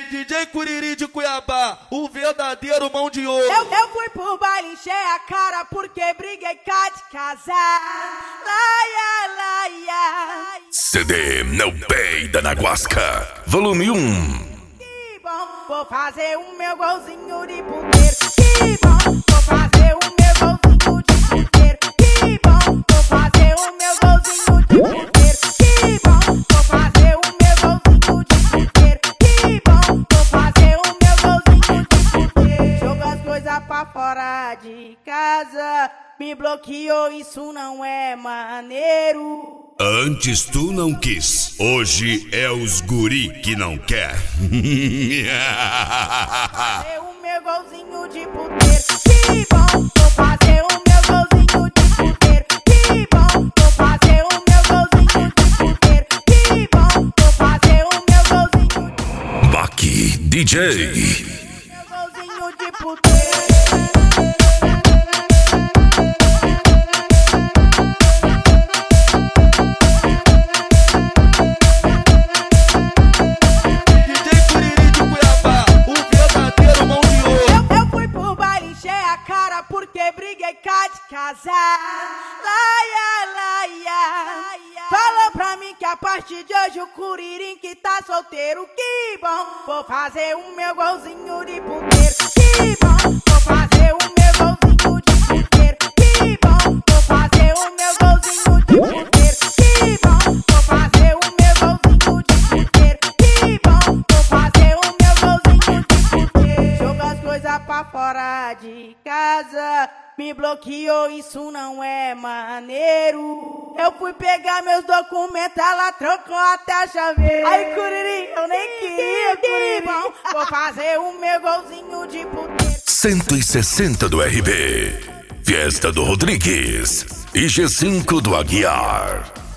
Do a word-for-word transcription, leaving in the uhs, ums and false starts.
D J Curiri de Cuiabá, o verdadeiro mão de ouro. Eu, eu fui pro baile, encher a cara porque briguei cá de casar. Laia, laia. C D Não Peida na Guasca, volume um. Que bom, vou fazer o meu golzinho de puteiro. Que bom, vou fazer o meu golzinho de puteiro. Que bom, vou fazer o meu golzinho de puteiro. Que bom, vou fazer o meu golzinho de puteiro. Que bom, vou fazer o meu golzinho de puteiro. Jogo as coisas pra fora de casa. Me bloqueou, isso não é maneiro. Antes tu não quis, hoje é os guri que não quer. Fazer o meu golzinho de puteiro. Que bom, vou fazer o meu golzinho de puteiro. Que bom, vou fazer o meu golzinho de puteiro. Que bom, vou fazer o meu golzinho de Baki D J. meu golzinho de puteiro. Porque briguei cá de casar. Laia, laia. Falou pra mim que a partir de hoje o Curirim que tá solteiro. Que bom, vou fazer o meu golzinho de puteiro. Que bom, vou fazer o meu golzinho de puteiro. Que bom, vou fazer o meu golzinho de puteiro. Que bom, vou fazer o meu golzinho de puteiro. Que bom, vou fazer o meu golzinho de puteiro. Jogo as coisas pra fora de casa. Me bloqueou, isso não é maneiro. Eu fui pegar meus documentos, ela trocou até a chaveira. Ai, Curirim, eu nem queria, Curirim. Vou fazer o meu golzinho de puteiro. cento e sessenta do R B, Fiesta do Rodrigues e G cinco do Aguiar.